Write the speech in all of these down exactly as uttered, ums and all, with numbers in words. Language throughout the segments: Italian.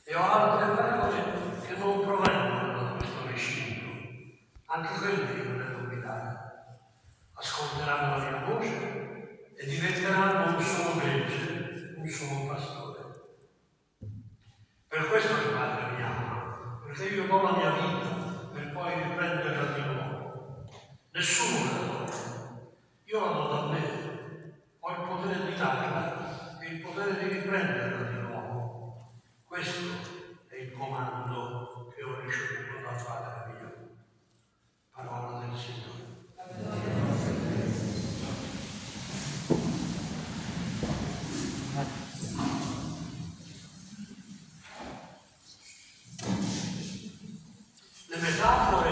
E ho altre parole che non provengono da questo recinto, anche quelle io devo guidare. Ascolteranno la mia voce e diventeranno un solo gregge, un solo pastore. Per questo il Padre mi ama, perché io do la mia vita per poi riprenderla di nuovo. Nessuno me la toglie, io la do da me, ho il potere di darla e il potere di riprenderla di nuovo. Questo è il comando che ho ricevuto dal Padre mio. Parola del Signore. Le metafore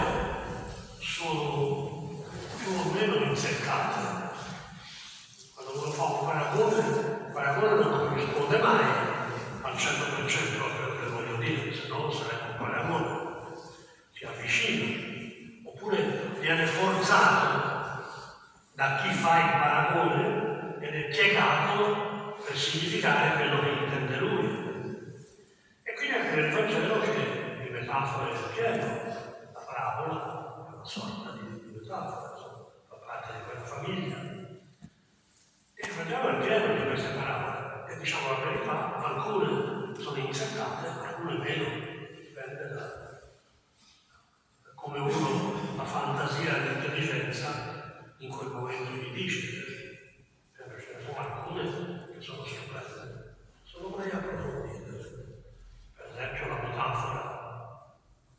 sono più o meno inseccate. Quando uno fa un paragone, il paragone non corrisponde mai al cento per cento a quello che voglio dire, se no sarebbe un paragone. Si avvicina, oppure viene forzato da chi fa il paragone, viene piegato per significare quello che intende lui. E quindi anche nel Vangelo che di metafore è pieno. La parabola è una sorta di, di metafora, fa parte di quella famiglia. E il Vangelo è pieno di queste parabole, e diciamo la verità, alcune sono inseccate, alcune meno, dipende da, da come uno, la fantasia e l'intelligenza in quel momento gli dice. Ce ne sono alcune che sono stupende, sono mai approfondite. Per esempio la metafora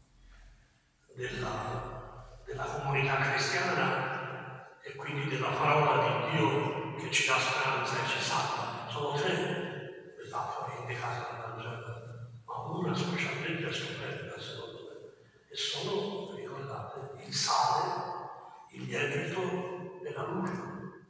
della, della comunità cristiana e quindi della parola di Dio che ci dà speranza e ci salva. Sono tre metafore indicate dal Vangelo, ma una specialmente stupenda secondo me, e sono, ricordate, il sale, il lievito e la luce.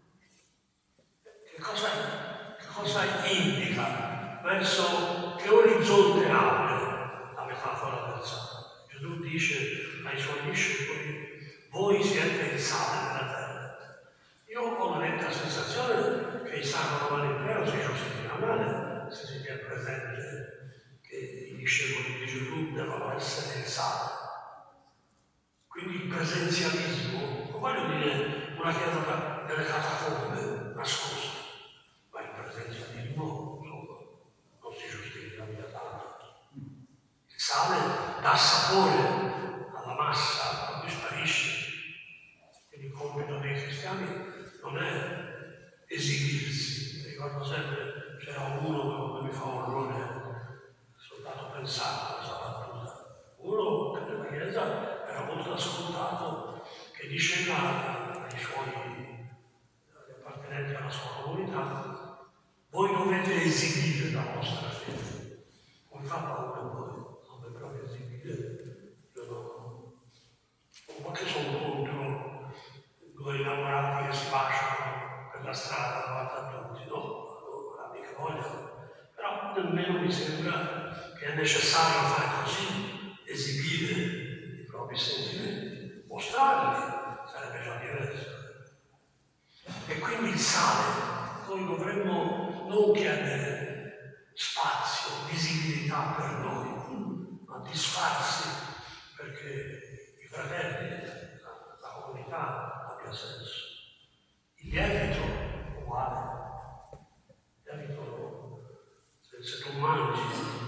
Che cosa, che cosa indica? Verso che orizzonte apre la metafora del sale? Gesù dice ai suoi discepoli: voi siete il sale della terra. Io ho una netta sensazione che il Sacro Romano Impero si giustifica male se si tiene presente che i discepoli di Gesù devono essere il sale. Quindi il presenzialismo, non voglio dire una chiesa delle catacombe nascosta, ma il presenzialismo insomma, non si giustifica mica tanto. Il sale dà sapore alla massa, poi sparisce. Quindi il compito dei cristiani non è esibirsi. Mi ricordo sempre, c'era uno che mi fa un orrore, soltanto pensare a questa battuta. Uno che nella chiesa era molto ascoltato, che diceva ai suoi agli appartenenti alla sua comunità: voi dovete esibire la vostra fede. Non fa paura a voi, non è proprio esibire. Io non, non che sono contro due innamorati che si baciano per la strada davanti a tutti, no? Allora, mica vogliono. Però nemmeno mi sembra che è necessario fare così, esibire i propri sentimenti, mostrarli, sarebbe già diverso. E quindi il sale, noi dovremmo non chiedere spazio, visibilità per noi, ma disfarsi perché i fratelli, la, la comunità abbia senso. Il lievito è uguale. Il lievito, se, se tu mangi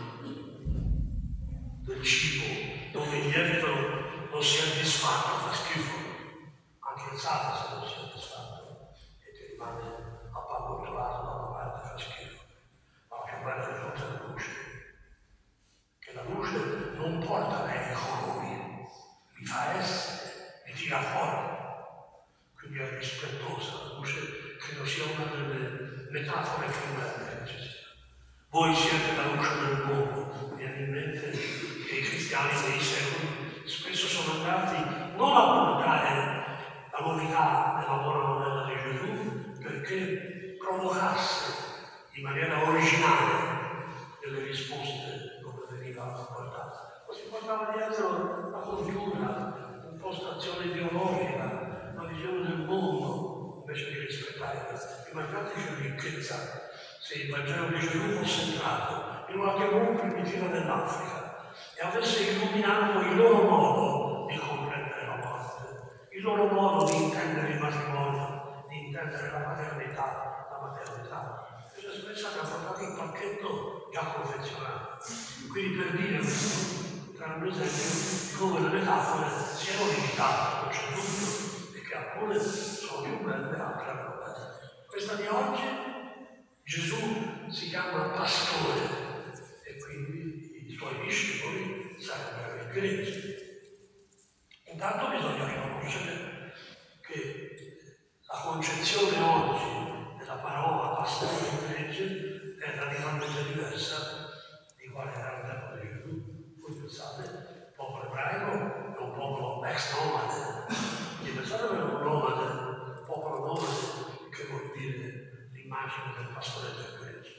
del cibo dove il lievito non si è disfatto, fa schifo. Anche il sale se non si è disfatto e ti rimane appallottolato da una parte fa schifo. Ma la più bella di tutte è la luce. Che la luce non porta bene i colori, li fa essere, li tira fuori. Quindi è rispettosa. La luce credo sia una delle metafore più belle che ci sia. Voi siete la luce del mondo. Mi viene in mente che i cristiani dei secoli spesso sono andati non a portare la novità della buona novella di Gesù perché provocasse in maniera originale delle risposte dove veniva portata. Ma si portava dietro la cultura, l'impostazione ideologica, la visione del mondo, invece di rispettare questa. Immaginate che ricchezza se il Vangelo di Gesù fosse entrato in una tribù primitiva dell'Africa e avesse illuminato il loro modo di comprendere la morte, il loro modo di intendere il matrimonio, di intendere la paternità, la maternità. Gesù spesso mi ha portato il pacchetto già confezionato. Quindi per dire questo, tra un esempio di come le metafore siano limitate, non c'è dubbio, e che alcune sono più belle e altre meno belle. Questa di oggi, Gesù si chiama pastore e quindi i suoi discepoli sarebbero i greci. Intanto bisogna riconoscere che la concezione oggi della parola pastore e gregge è radicalmente diversa di quale era il tempo di Gesù. Voi pensate, il popolo ebraico è un popolo ex nomade. Quindi pensate che è un nomade, un popolo nomade, che vuol dire l'immagine del pastore del gregge.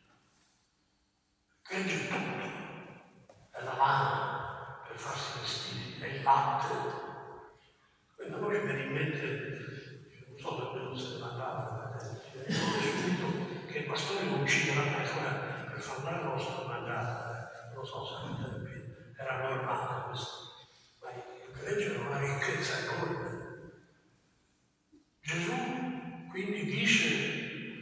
Gregge è tutto, è la lana per farsi vestiti, è il latte. Quindi a noi ci viene in mente, non so perché non se ne parlava, ci viene subito che il pastore uccide la pecora per far dare il nostro mangiare. Non so se ai tempi era normale questo, ma il gregge era una ricchezza enorme. Gesù quindi dice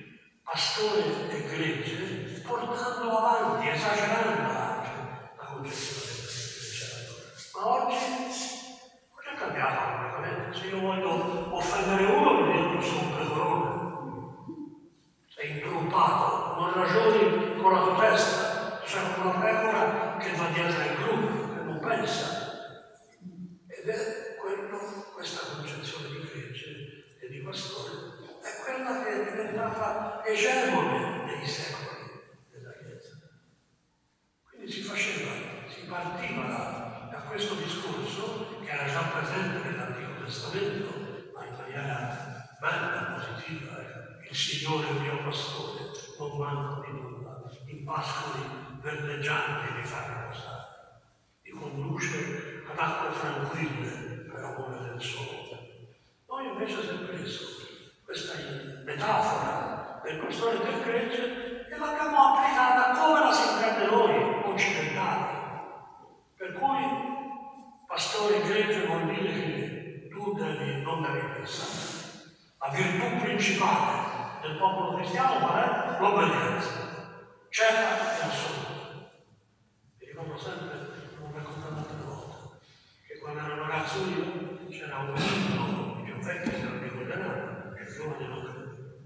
pastore e gregge, portando avanti, esagerando anche la concezione del gregge. Ma oggi, oggi è cambiato completamente. Se io voglio offendere uno, mi dico che sono un pecorone. Sei intruppato, non ragioni con la tua testa, c'è una pecora che va dietro il gruppo, che non pensa. Ed è quello, questa concezione di gregge e di pastore, è quella che è diventata egemone nei secoli della Chiesa. Quindi si faceva, si partiva da, da questo discorso che era già presente nell'Antico Testamento, ma in maniera bella, positiva. Eh. Il Signore è il mio pastore, non manco di nulla, in pascoli verdeggianti mi fa riposare, mi conduce ad acque tranquille per amore del sole. Noi invece abbiamo preso questa metafora del pastore del gregge e l'abbiamo applicata come la si intende noi, occidentali. Per cui pastore gregge vuol dire che tu devi, non devi pensare. La virtù principale del popolo cristiano qual è? L'obbedienza, certa e assoluta. Mi ricordo sempre, l'ho raccontato altre volte, che quando ero ragazzo io c'era un inno, i più vecchi se non ricorderanno, i più giovani non credo.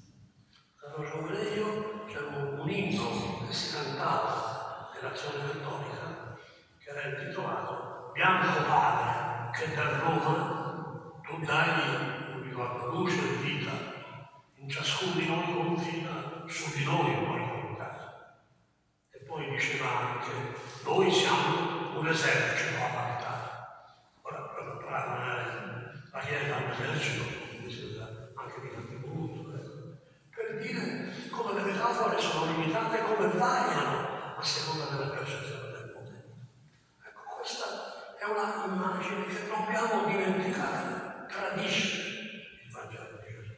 Quando ero giovane io c'era un inno che si cantava nell'azione cattolica che era intitolato Bianco Padre che da Roma tu dai, non ricordo, luce e vita, in ciascuno di noi confida, su di noi puoi contare. E poi diceva anche, noi siamo un esercito a battaglia. Ora, per paragonare la Chiesa a un esercito, anche di tanti voluto, ecco. Per dire come le metafore sono limitate e come variano a seconda della percezione del mondo. Ecco, questa è una immagine che dobbiamo dimenticare, tradisce il Vangelo di Gesù.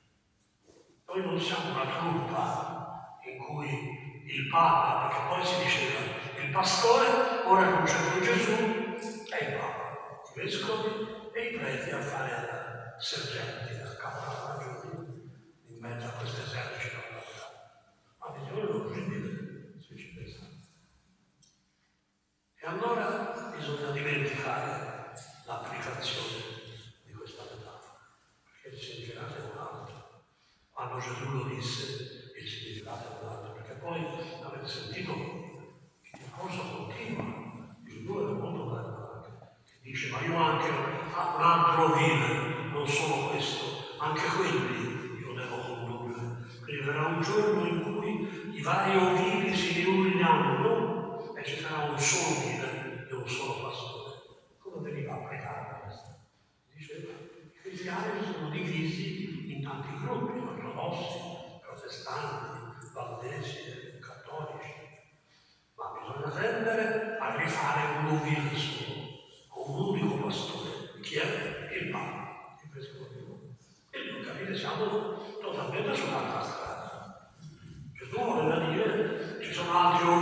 Noi non siamo una truppa in cui il Papa, perché poi si diceva il pastore, ora non c'è più Gesù, è il Papa, i vescovi e i preti a fare da sergenti, da caporagioni in mezzo a questo esercito. Ma visione orribile, se ci pensate. E allora bisogna dimenticare l'applicazione di questa metafora, perché il significato è un altro. Quando Gesù lo disse, il significato è un altro, perché poi avete sentito che il discorso continua. Gesù è molto bello anche, che dice, ma io anche ho un altro vile, non solo questo, anche quelli io devo condurre. Quindi verrà un giorno in cui i vari ovili si riuniranno e ci sarà un solo vile e un solo pastore. Come veniva applicata questa? Diceva, i cristiani sono divisi in tanti gruppi, ortodossi, protestanti, valdesi, cattolici, ma bisogna tendere a rifare un ovile solo, con un unico pastore. Chi è? Il Papa, il vescovo di Roma. E capite, siamo totalmente sull'altra strada. Gesù voleva dire, ci sono altri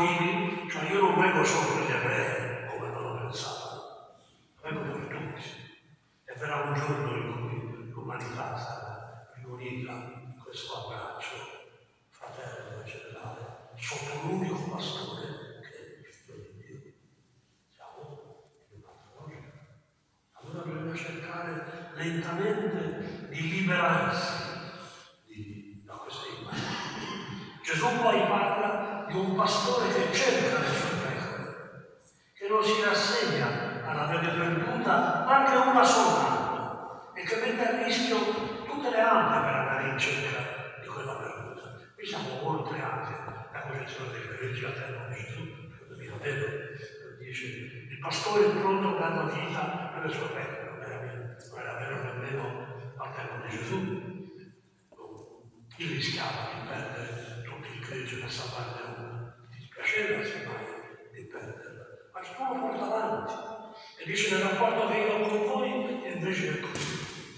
lentamente di liberarsi di, da queste immagini. Gesù poi parla di un pastore che cerca le sue pecore, che non si rassegna all'avere perduta anche una soltanto e che mette a rischio tutte le altre per andare in cerca di quella perduta. Qui siamo oltre anche la concezione dei greggi a tempo di Gesù, che vi vero, dice il pastore è pronto a dare la vita per le sue pecore, non era, non era vero nemmeno al tempo di Gesù. Chi rischiava di perdere tutti i greggi per salvarne uno? Ti dispiaceva semmai di perderla, ma Gesù lo porta avanti e dice nel rapporto che io ho con voi e invece è così.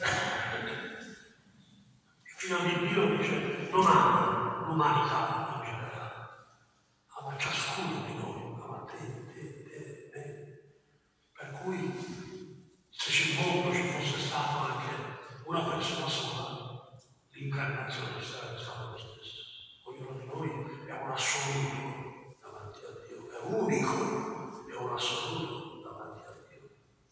Il figlio di Dio dice non ama l'umanità in generale, ama ciascuno di noi, ama te, te, te, te. Per cui se ci mondo ci fosse stato anche una persona sola, l'incarnazione sarebbe stata lo stesso. Ognuno di noi è un assoluto davanti a Dio, è unico, è un assoluto davanti a Dio.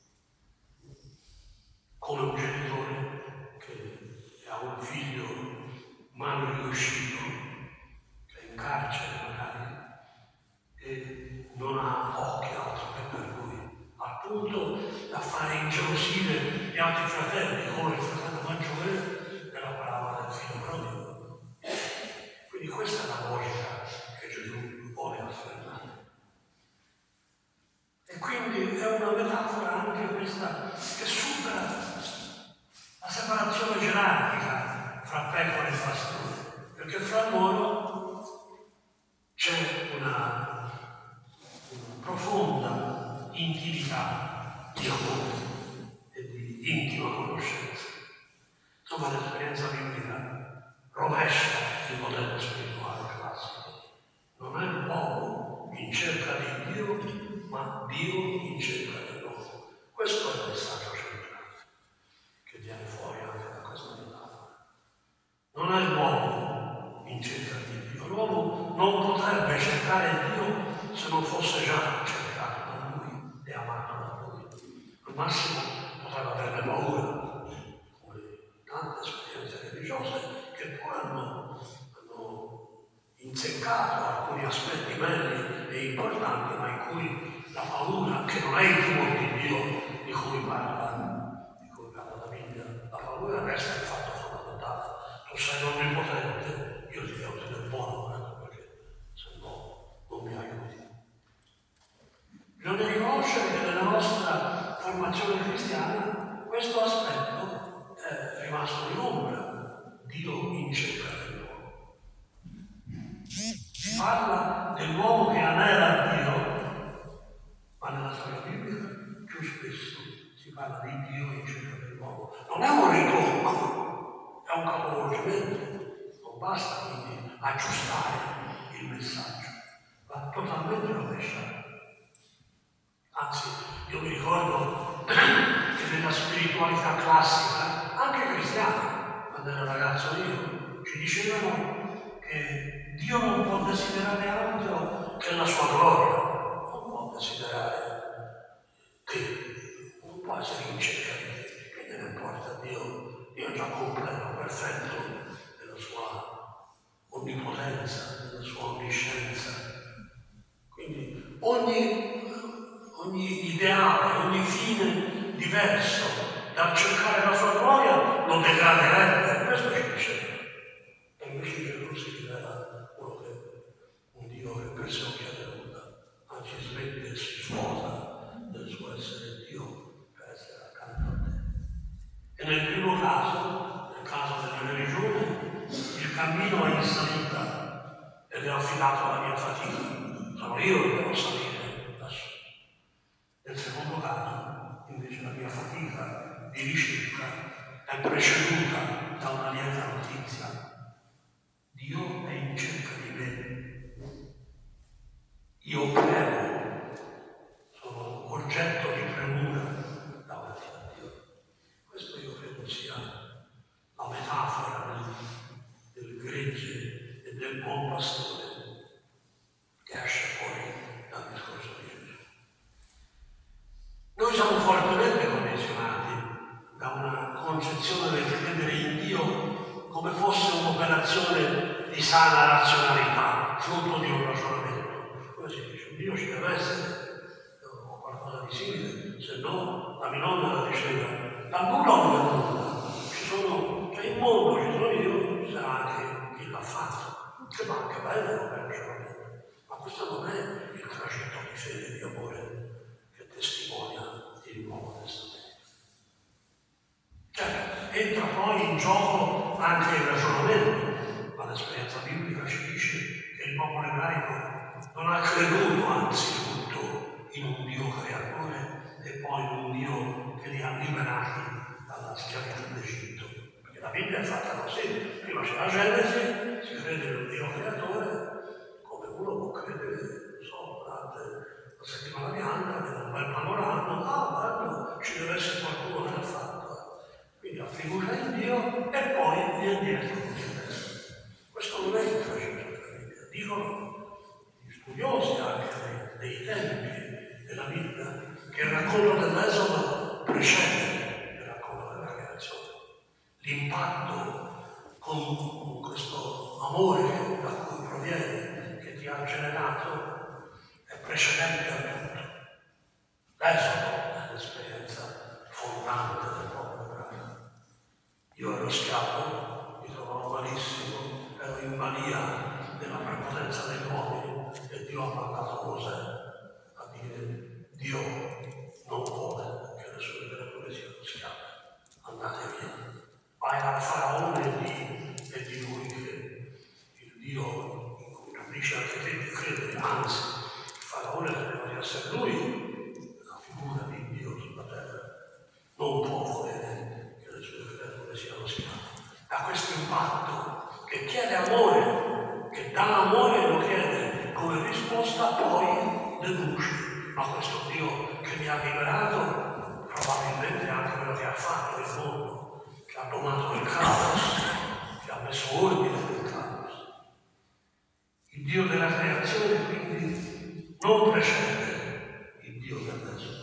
Come un genitore che ha un figlio mal riuscito, che è in carcere magari, e non ha occhi altro che per lui, al punto da fare ingelosire gli altri fratelli, come il fratello maggiore nella parabola del figlio prodigo. Quindi questa è la logica che Gesù vuole affermare. E quindi è una metafora anche questa che supera la separazione gerarchica fra pecore e pastore, perché fra loro c'è una, una profonda intimità di amore e di intima conoscenza. Insomma, l'esperienza biblica rovescia il modello spirituale classico. Non è l'uomo in cerca di Dio, ma Dio in cerca dell'uomo. Questo è il messaggio centrale che viene fuori anche da questa metafora. Non è l'uomo in cerca di Dio. L'uomo non potrebbe cercare Dio se non fosse già cercato da Lui e amato da Lui. Al massimo potrebbe averne paura, come tante esperienze religiose che pure hanno, hanno inzeccato alcuni aspetti belli e importanti, ma in cui la paura, che non è il timore di Dio di cui parla, di cui parla la Bibbia, la paura resta il fatto fondamentale. Tu sei onnipotente, io ti devo tenere buono, eh, perché se no non mi aiuti. Bisogna riconoscere che nella nostra formazione cristiana questo aspetto è rimasto in ombra. Dio in cerca dell'uomo. Si parla dell'uomo che anela Dio, ma nella storia biblica più spesso si parla di Dio in cerca dell'uomo. Non è un ritocco, è un capovolgimento. Non basta quindi aggiustare il messaggio, va totalmente rovesciato. Anzi, io mi ricordo che nella spiritualità classica, anche cristiana, quando ero ragazzo io, ci dicevano che Dio non può desiderare altro che la sua gloria, non può desiderare te, non può essere in cerca di te, che gliene importa a Dio? Dio è già completo, perfetto nella sua onnipotenza, nella sua onniscienza. Quindi ogni Ogni ideale, ogni fine diverso dal cercare la sua gloria lo degraderebbe, questo ci diceva. E invece Gesù si rivela uno che, un Dio che per sé non chiede nulla, anzi smette e si svuota del suo essere Dio per essere accanto a te. E nel primo caso, nel caso della religione, il cammino è in salita ed è affidato alla mia fatica. Sono io che devo salire da solo. Nel secondo caso, invece, la mia fatica di ricerca è preceduta da una lieta notizia. Dio è in cerca di me. Io premo, sono oggetto di premura davanti a Dio. Questo io credo sia la metafora del, del gregge e del buon pastore che esce fuori dal discorso di Gesù. Noi siamo fortemente condizionati da una sana razionalità, frutto di un ragionamento. Come si dice? Dio ci deve essere, o qualcosa di simile, se no la mia nonna la diceva, da nulla o da nulla. Ci sono, cioè in mondo ci sono io, ci sarà anche chi l'ha fatto, che va anche bello come ragionamento. Ma questo non è il tragitto di fede e di amore che testimonia il Nuovo Testamento. Certo, entra poi in gioco anche il ragionamento, ma l'esperienza biblica ci dice che il popolo ebraico non ha creduto anzitutto in un Dio creatore e poi in un Dio che li ha liberati dalla schiavitù d'Egitto. Perché la Bibbia è fatta così, prima c'è la Genesi, si crede in un Dio creatore, come uno può credere, non so, durante la settimana bianca, vede un bel panorama, ah, bello, ci deve essere qualcuno che l'ha fatto. Quindi ha fiducia in Dio e poi viene dietro così adesso. Questo non è il tragitto della Bibbia. Dicono gli studiosi anche dei, dei tempi della Bibbia che il racconto dell'Esodo precede il racconto della creazione. L'impatto con questo amore da cui proviene, che ti ha generato, è precedente a tutto. L'Esodo è l'esperienza fondante del popolo ebraico. Io ero schiavo, mi trovavo malissimo, ero in balia della prepotenza degli uomini e Dio ha mandato Mosè a dire: Dio non vuole che le sue creature siano schiave, andate via. Vai al faraone e di, e di lui che il Dio in cui tu dici anche te di credere, anzi, il faraone deve essere lui, la figura di Dio sulla terra, non può volere che le sue creature siano schiave. Da questo impatto che chiede amore, che dà amore e lo chiede come risposta, poi deduce. Ma questo Dio che mi ha liberato, probabilmente anche quello che ha fatto nel mondo, che ha domato il caos, che ha messo ordine nel caos. Il Dio della creazione quindi non precede il Dio dell'Esodo.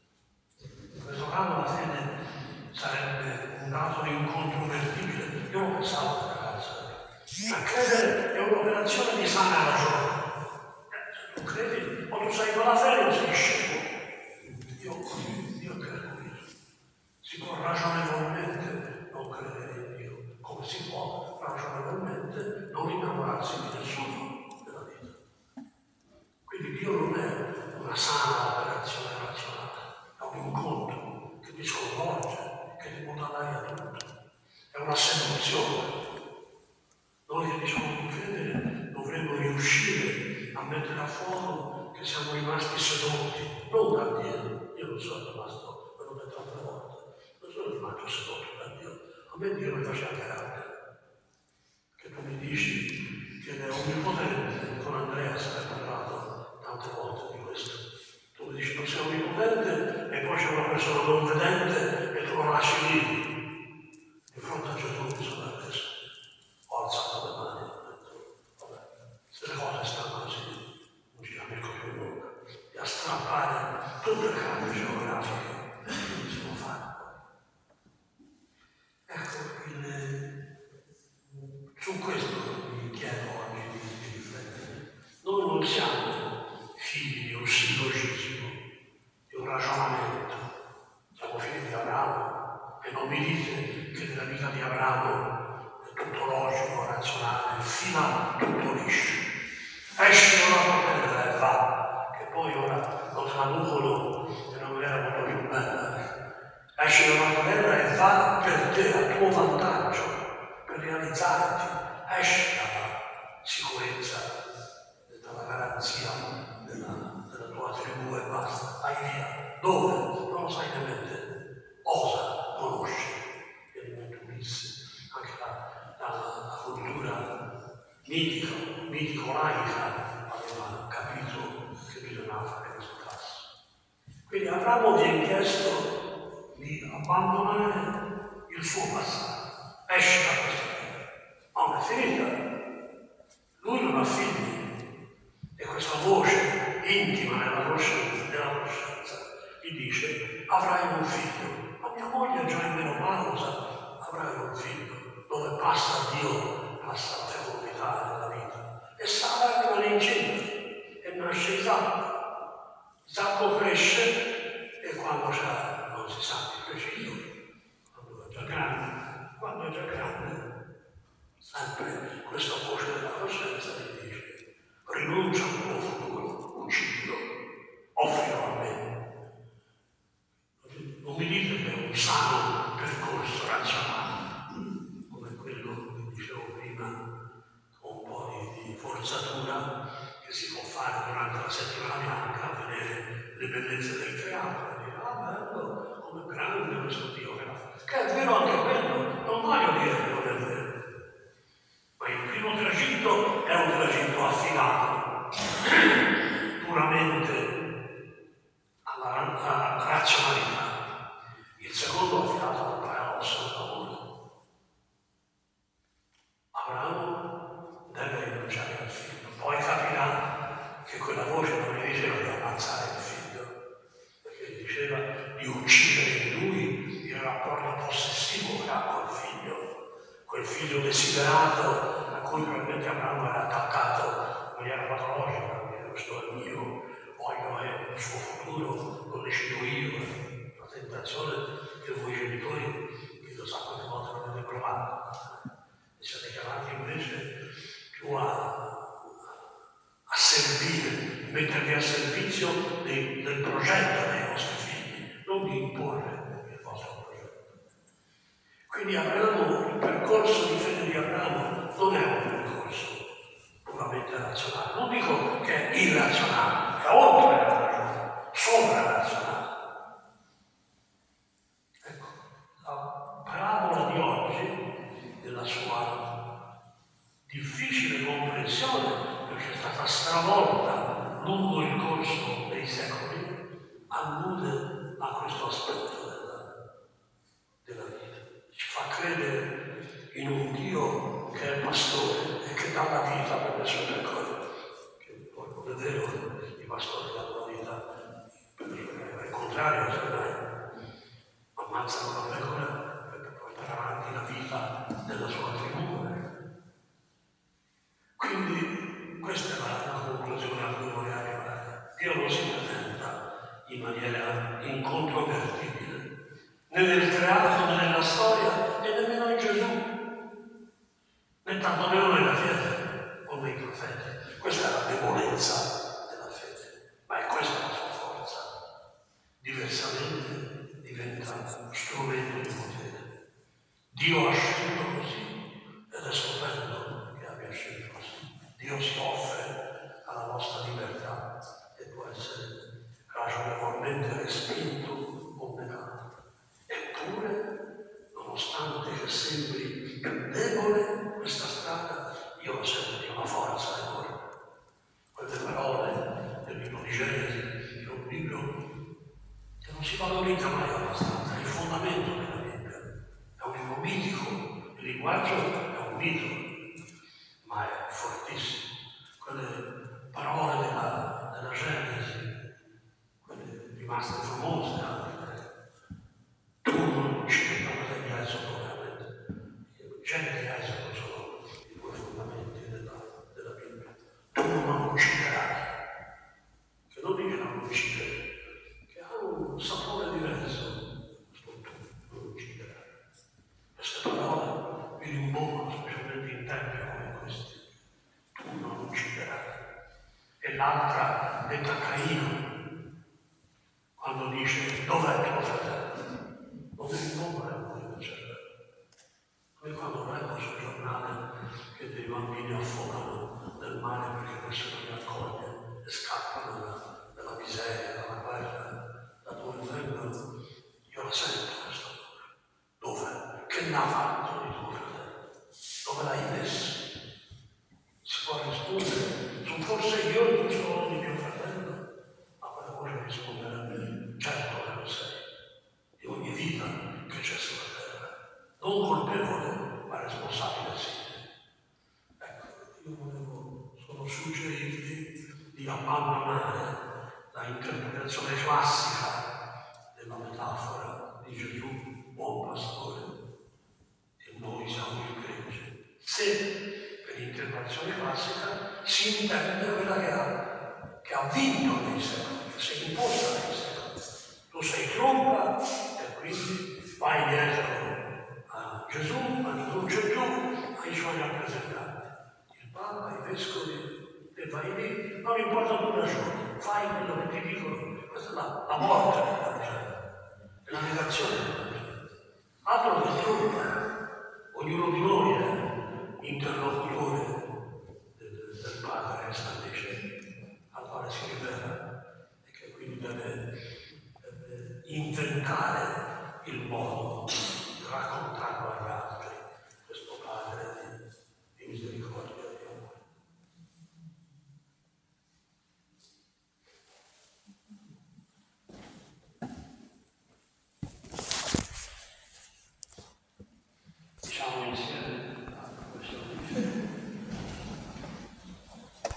In questo caso la fede sarebbe un dato incontrovertibile. Io lo pensavo da ragazza. Ma credere è un'operazione di sana ragione. Eh, se tu credi, o tu sei con la fede o sei scemo. Io, io credo in Dio. Si può ragionevolmente non credere in Dio, come si può ragionevolmente non innamorarsi di nessuno della vita. Quindi Dio non è una sana operazione razionale, è un incontro che ti sconvolge, che ti butta l'aria a tutto, è una seduzione. Noi che diciamo di credere dovremmo riuscire a mettere a fuoco che siamo rimasti sedotti, non da Dio. Io non sono rimasto, ve l'ho detto altre volte, non sono rimasto sedotto da Dio. A me Dio mi faceva carattere. Che tu mi dici che è onnipotente, con Andrea si è parlato tante volte di questo. Tu mi dici non sei onnipotente e poi c'è una persona non vedente e tu lo lasci lì. Di fronte a Gesù mi sono arreso. Ho alzato le mani e ho detto, vabbè, se le cose stanno così, non ci capisco più nulla. E a strappare tutte le carte geografiche che mi sono fatte. Ecco, il, su questo vi chiedo oggi di, di riflettere. Noi non siamo figli di un sillogismo, di un ragionamento. Siamo figli di Abramo e non mi dite che nella vita di Abramo è tutto logico, razionale, fino tutto liscio. Esci dalla tua terra e va, che poi ora lo traducono in una maniera molto più bella. Esci dalla tua terra e va per te, a tuo vantaggio, per realizzarti. Esci dalla sicurezza, dalla garanzia della, della tua tribù e basta, vai via. Dove? Non lo sai nemmeno te. Osa conoscere gli elementi Ulisse, anche la, la, la cultura mitica, mitico-laica aveva capito che bisognava fare questo passo. Quindi Abramo viene chiesto di abbandonare il suo passato, esce da questa terra, ma non è finita. Lui non ha figli e questa voce intima nella coscienza, nella coscienza gli dice: avrai un figlio. Ma mia moglie è già in menopausa, avrai un figlio. Dove passa Dio, passa la fecondità. metà della vita. E Sara rimane incinta e nasce Isacco. Isacco cresce e quando c'è, non si sa di preciso, quando è già grande, quando è già grande, sempre questa voce della coscienza gli dice: rinuncia al tuo futuro, uccidilo, offrilo a me. Non mi dite che è un sano percorso razionale, come quello che dicevo prima, con un po' di, di forzatura che si può fare durante la settimana bianca a vedere le bellezze del teatro e dire: ah, bello, come grande questo Dio che fa. Che è vero anche quello, non voglio dire che non è vero. Ma il primo tragitto è un tragitto affidato puramente alla, alla razionalità. Il secondo affidato al paradosso dell'amore. Abramo deve rinunciare al figlio. Poi capirà che quella voce non gli diceva di ammazzare il figlio, perché gli diceva di uccidere in lui il rapporto possessivo che ha col figlio, quel figlio desiderato a cui probabilmente Abramo era attaccato in maniera patologica, perché questo è il mio, voglio è il suo futuro, lo decido io. La tentazione che voi genitori, che lo sa quante volte non avete provato, e siete chiamati invece più a, a servire, mettervi a servizio dei, del progetto dei vostri figli, non di imporre il vostro progetto. Quindi Abramo, il percorso di fede di Abramo non è un percorso puramente razionale, non dico che è irrazionale, è oltre la ragione, sopra la razionale. Ecco, la parabola di oggi, della sua difficile comprensione, perché è stata stravolta lungo il corso dei secoli, allude a questo aspetto della, della vita. Ci fa credere in un Dio che è pastore e che dà la vita per le sue pecore. Che poi non è vero che i pastori danno la vita per le sue pecore, al contrario, semmai ammazzano la pecora per portare avanti la vita della sua tribù. Quindi questa è la, la conclusione a cui vorrei arrivare. Dio non si presenta in maniera incontrovertibile, né nel creato né nella storia e nemmeno in Gesù, né tantomeno nella fede o nei profeti. Questa è la debolezza della fede, ma è questa la sua forza. Diversamente diventa uno strumento di potere. Dio ha scelto così ed è stupendo che abbia scelto così. Dio si offre alla nostra libertà e può essere ragionevolmente respinto o negato. Eppure, nonostante che sembri più debole questa strada, io lo sento di una forza enorme. Quelle parole del libro di Genesi, che è un libro che non si valorizza mai abbastanza, è il fondamento della Bibbia. È un libro mitico, il linguaggio è un mito, ma è fortissimo. Quelle parole della, della Genesi, quelle rimaste famose anche, tu non uccidi, ma cosa di Esodo veramente. Genesi e Esodo sono i due fondamenti della, della Bibbia. Tu non ucciderai, che non dice non uccidere, che ha un sapore diverso, questo tu non ucciderai. Queste parole mi rimbombano specialmente in tempi come questi. Tu non ucciderai. E l'altra detta a Caino, quando dice dov'è tuo fratello? Non mi rimbomba neanche nel cervello. Come quando leggo sul giornale che dei bambini affogano nel mare perché nessuno li accoglie e scappano da, dalla miseria, dalla guerra, da dove vengono. Io la sento questa cosa. Dov'è? Che n'ha fatto di tuo fratello? Dove l'hai messo? Si può rispondere, sono forse io il custode di mio fratello? Ma quella voce risponderebbe, certo che lo sei, di ogni vita che c'è sulla terra, non colpevole, ma responsabile sì. Ecco, io volevo solo suggerirvi di abbandonare la interpretazione classica della metafora di Gesù, buon pastore, e noi siamo il gregge. Se per l'interpretazione si intende quella che ha, che ha vinto nei secoli, che si è imposta nei secoli. Tu sei tromba e quindi vai dietro a Gesù, a Gesù Gesù, ai suoi rappresentanti, il Papa, i vescovi, e vai lì, non importa tu ragioni, fai quello che ti dicono, questa è la, la morte del Vangelo, è la negazione del Vangelo. Altro che tromba, ognuno di noi è interlocutore del, del Padre che sta nei cieli, al quale si rivela e che quindi deve